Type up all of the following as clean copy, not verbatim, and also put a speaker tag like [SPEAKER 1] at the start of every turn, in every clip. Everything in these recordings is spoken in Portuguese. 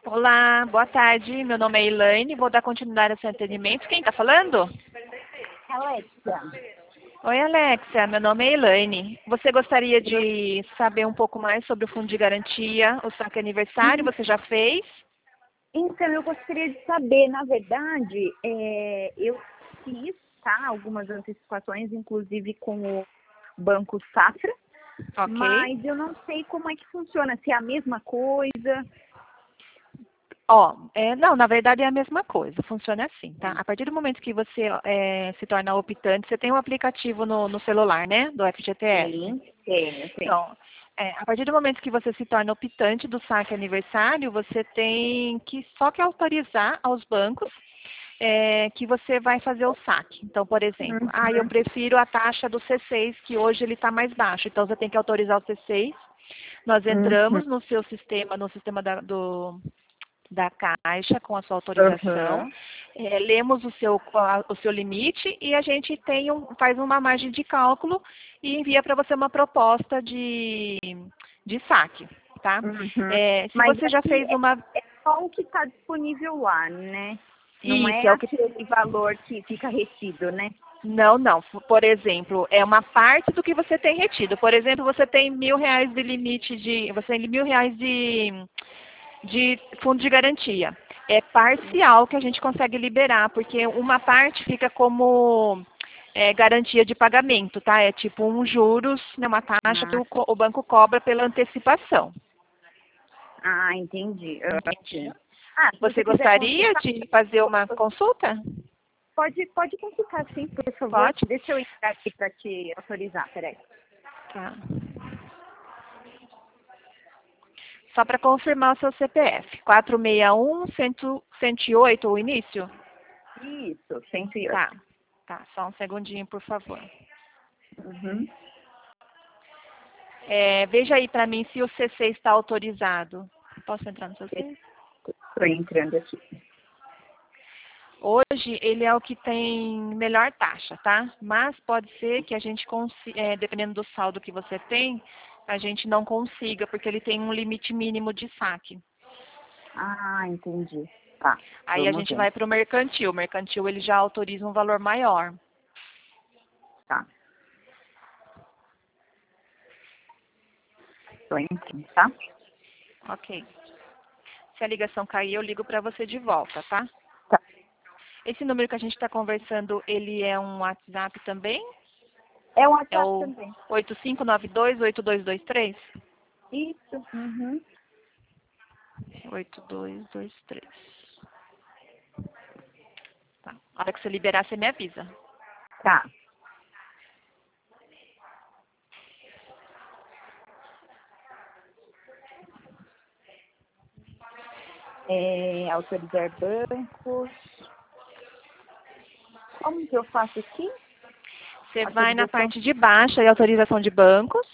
[SPEAKER 1] Olá, boa tarde. Meu nome é Elaine, vou dar continuidade ao seu atendimento. Quem está falando?
[SPEAKER 2] Alexia,
[SPEAKER 1] Oi, Alexia. Meu nome é Elaine. Você gostaria de saber um pouco mais sobre o fundo de garantia, o saque aniversário? Você já fez?
[SPEAKER 2] então eu gostaria de saber, na verdade, eu fiz, tá, algumas antecipações, inclusive com o Banco Safra,
[SPEAKER 1] Ok.
[SPEAKER 2] mas eu não sei como é que funciona, se é a mesma coisa.
[SPEAKER 1] Não, na verdade é a mesma coisa, funciona assim, tá? A partir do momento que você se torna optante, você tem um aplicativo no celular, né, do FGTS.
[SPEAKER 2] Sim, tenho.
[SPEAKER 1] Então, a partir do momento que você se torna optante do saque aniversário, você tem que só que autorizar aos bancos que você vai fazer o saque. Então, por exemplo, eu
[SPEAKER 2] Uhum,
[SPEAKER 1] prefiro a taxa do C6, que hoje ele está mais baixo. Então, você tem que autorizar o C6. Nós
[SPEAKER 2] uhum,
[SPEAKER 1] entramos no seu sistema, no sistema da Caixa com a sua autorização,
[SPEAKER 2] uhum.
[SPEAKER 1] lemos o seu limite e a gente faz uma margem de cálculo e envia para você uma proposta de saque, tá?
[SPEAKER 2] Uhum.
[SPEAKER 1] Se
[SPEAKER 2] Mas
[SPEAKER 1] você já
[SPEAKER 2] aqui
[SPEAKER 1] fez uma...
[SPEAKER 2] é só o que está disponível lá, né? Não
[SPEAKER 1] Isso,
[SPEAKER 2] é
[SPEAKER 1] é o que...
[SPEAKER 2] aquele valor que fica retido, né?
[SPEAKER 1] Não, não. Por exemplo, é uma parte do que você tem retido. Por exemplo, você tem R$ 1.000 de limite de... Você tem R$ 1.000 de fundo de garantia. É parcial que a gente consegue liberar, porque uma parte fica como garantia de pagamento, tá? É tipo juros, né, uma taxa que
[SPEAKER 2] Ah,
[SPEAKER 1] o banco cobra pela antecipação.
[SPEAKER 2] entendi.
[SPEAKER 1] Entendeu?
[SPEAKER 2] Se
[SPEAKER 1] Você
[SPEAKER 2] você quiser
[SPEAKER 1] gostaria
[SPEAKER 2] consultar,
[SPEAKER 1] de fazer uma consulta?
[SPEAKER 2] pode consultar sim, por favor.
[SPEAKER 1] Pode?
[SPEAKER 2] Deixa eu entrar aqui para te autorizar, peraí.
[SPEAKER 1] Tá. Só para confirmar o seu CPF. 461-108, o início?
[SPEAKER 2] Isso, 108.
[SPEAKER 1] Tá. Tá, só um segundinho, por favor.
[SPEAKER 2] Uhum.
[SPEAKER 1] Veja aí para mim se o CC está autorizado. Posso entrar no CC?
[SPEAKER 2] Estou entrando aqui.
[SPEAKER 1] Hoje ele é o que tem melhor taxa, tá? Mas pode ser que a gente dependendo do saldo que você tem, a gente não consiga, porque ele tem um limite mínimo de saque.
[SPEAKER 2] Entendi. Tá,
[SPEAKER 1] Aí a
[SPEAKER 2] vamos
[SPEAKER 1] gente
[SPEAKER 2] ver.
[SPEAKER 1] vai para o mercantil. O mercantil ele já autoriza um valor maior.
[SPEAKER 2] Tá, estou entrando, tá?
[SPEAKER 1] Ok. Se a ligação cair, eu ligo para você de volta, tá?
[SPEAKER 2] Tá.
[SPEAKER 1] Esse número que a gente está conversando, ele é um WhatsApp também?
[SPEAKER 2] É um
[SPEAKER 1] É
[SPEAKER 2] WhatsApp
[SPEAKER 1] o
[SPEAKER 2] também.
[SPEAKER 1] 8592-8223?
[SPEAKER 2] Isso. Uhum.
[SPEAKER 1] 8223. Tá. A hora que você liberar, você me avisa.
[SPEAKER 2] Tá. Autorizar bancos. Como que eu faço aqui?
[SPEAKER 1] Você vai na
[SPEAKER 2] Autorização.
[SPEAKER 1] parte de baixo, aí, autorização de bancos.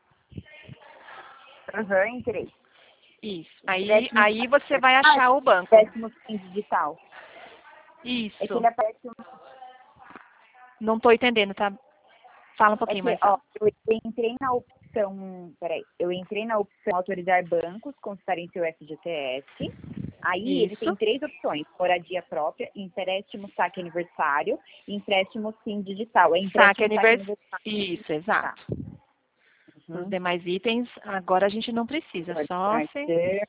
[SPEAKER 2] Aham, entrei.
[SPEAKER 1] Isso. Aí,
[SPEAKER 2] Empréstimo.
[SPEAKER 1] aí você vai achar o banco.
[SPEAKER 2] Empréstimo sem digital. É que
[SPEAKER 1] Isso.
[SPEAKER 2] ele aparece.
[SPEAKER 1] Não estou entendendo, tá? Fala um
[SPEAKER 2] É
[SPEAKER 1] pouquinho
[SPEAKER 2] que,
[SPEAKER 1] mais
[SPEAKER 2] ó,
[SPEAKER 1] alto.
[SPEAKER 2] eu entrei na opção. Peraí. Eu entrei na opção autorizar bancos consultarem seu FGTS. Aí ele tem
[SPEAKER 1] Isso.
[SPEAKER 2] três opções: moradia própria, empréstimo saque aniversário e empréstimo sim digital. É
[SPEAKER 1] Saque
[SPEAKER 2] empréstimo saque
[SPEAKER 1] aniversário.
[SPEAKER 2] aniversário.
[SPEAKER 1] Isso,
[SPEAKER 2] Tá.
[SPEAKER 1] exato. Os
[SPEAKER 2] Uhum.
[SPEAKER 1] demais itens, agora a gente não precisa,
[SPEAKER 2] Pode
[SPEAKER 1] só se...
[SPEAKER 2] ser.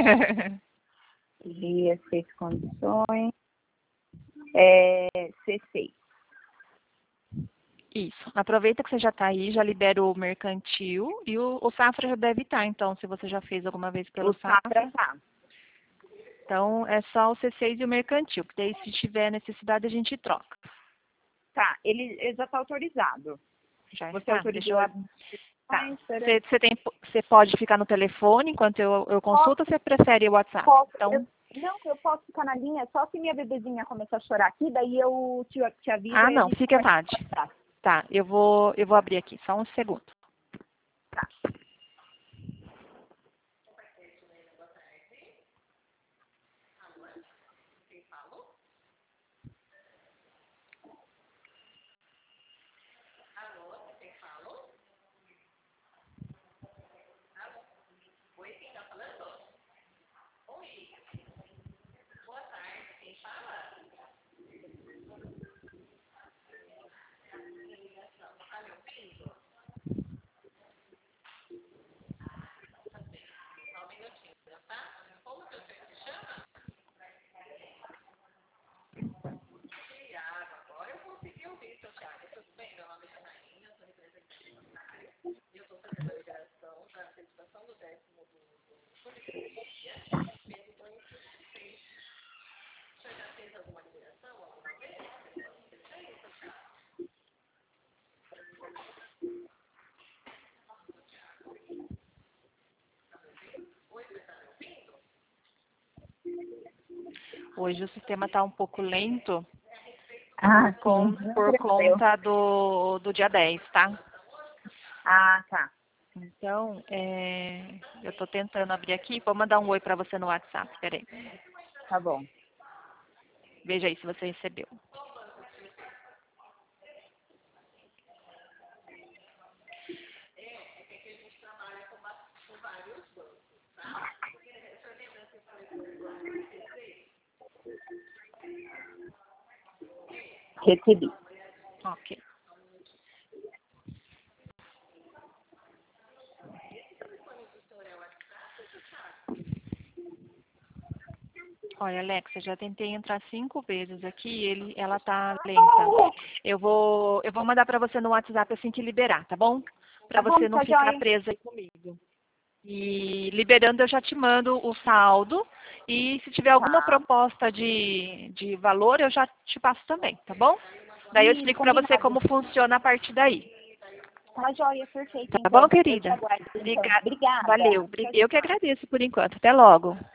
[SPEAKER 2] Dia, seis condições. C6.
[SPEAKER 1] Isso. Aproveita que você já está aí, já libera o mercantil e o Safra já deve estar, então, se você já fez alguma vez
[SPEAKER 2] O
[SPEAKER 1] pelo
[SPEAKER 2] Safra
[SPEAKER 1] Safra.
[SPEAKER 2] tá.
[SPEAKER 1] Então, é só o C6 e o mercantil, que daí se tiver necessidade a gente troca.
[SPEAKER 2] Tá, ele já tá autorizado.
[SPEAKER 1] Já
[SPEAKER 2] Você
[SPEAKER 1] está? Deixa
[SPEAKER 2] autorizou
[SPEAKER 1] eu...
[SPEAKER 2] as
[SPEAKER 1] Tá.
[SPEAKER 2] inscrições? Peraí.
[SPEAKER 1] Você pode ficar no telefone enquanto eu consulto ou
[SPEAKER 2] Posso,
[SPEAKER 1] você prefere o WhatsApp?
[SPEAKER 2] posso.
[SPEAKER 1] Então,
[SPEAKER 2] Não, eu posso ficar na linha, só se minha bebezinha começar a chorar aqui, daí eu te aviso e a
[SPEAKER 1] não,
[SPEAKER 2] gente
[SPEAKER 1] fique à
[SPEAKER 2] conversa
[SPEAKER 1] vontade.
[SPEAKER 2] no WhatsApp.
[SPEAKER 1] Tá, eu vou abrir aqui, só um segundo.
[SPEAKER 2] Tá.
[SPEAKER 1] Hoje o sistema está um pouco lento
[SPEAKER 2] Ah, sim.
[SPEAKER 1] por conta do dia 10, tá?
[SPEAKER 2] Ah, tá.
[SPEAKER 1] Então, eu estou tentando abrir aqui. Vou mandar um oi para você no WhatsApp. Peraí.
[SPEAKER 2] Tá bom.
[SPEAKER 1] Veja aí se você recebeu.
[SPEAKER 2] Recebi.
[SPEAKER 1] Ok. Olha, Alexa, já tentei entrar 5 vezes aqui e ela tá lenta. Eu vou mandar para você no WhatsApp assim que liberar, tá bom? Para
[SPEAKER 2] Tá bom,
[SPEAKER 1] você não
[SPEAKER 2] tá
[SPEAKER 1] ficar
[SPEAKER 2] joia.
[SPEAKER 1] presa aí comigo. E liberando eu já te mando o saldo. E se tiver alguma
[SPEAKER 2] Tá.
[SPEAKER 1] proposta de valor, eu já te passo também, tá bom? Daí eu explico para você
[SPEAKER 2] Combinado.
[SPEAKER 1] como funciona a partir daí.
[SPEAKER 2] Tá joia, perfeito,
[SPEAKER 1] Tá bom,
[SPEAKER 2] então. Eu te
[SPEAKER 1] querida?
[SPEAKER 2] aguardo, então. Obrigada.
[SPEAKER 1] Valeu.
[SPEAKER 2] Tchau,
[SPEAKER 1] Eu que
[SPEAKER 2] tchau.
[SPEAKER 1] agradeço por enquanto. Até logo.